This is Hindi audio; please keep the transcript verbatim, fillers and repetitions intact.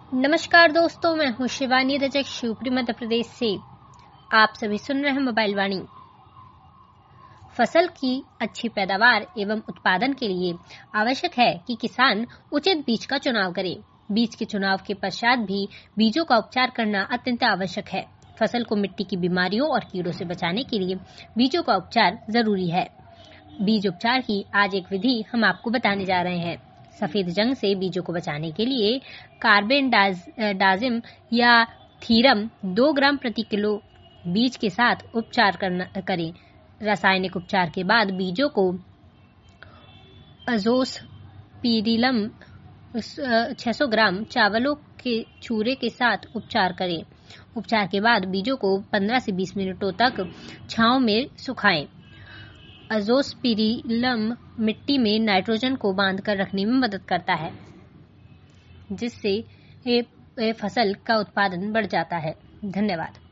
नमस्कार दोस्तों, मैं हूँ शिवानी रजक शिवपुरी मध्य प्रदेश से। आप सभी सुन रहे हैं मोबाइल वाणी। फसल की अच्छी पैदावार एवं उत्पादन के लिए आवश्यक है कि किसान उचित बीज का चुनाव करे। बीज के चुनाव के पश्चात भी बीजों का उपचार करना अत्यंत आवश्यक है। फसल को मिट्टी की बीमारियों और कीड़ों से बचाने के लिए बीजों का उपचार जरूरी है। बीज उपचार की आज एक विधि हम आपको बताने जा रहे हैं। सफेद जंग से बीजों को बचाने के लिए कार्बेंडाजिम या थीरम दो ग्राम प्रति किलो बीज के साथ उपचार करना करें। रासायनिक उपचार के बाद बीजों को अजोस्पिरिलम छह सौ ग्राम चावलों के चूरे के साथ उपचार करें। उपचार के बाद बीजों को पंद्रह से बीस मिनटों तक छांव में सुखाएं। अजोस्पिरिलम मिट्टी में नाइट्रोजन को बांध कर रखने में मदद करता है, जिससे फसल का उत्पादन बढ़ जाता है। धन्यवाद।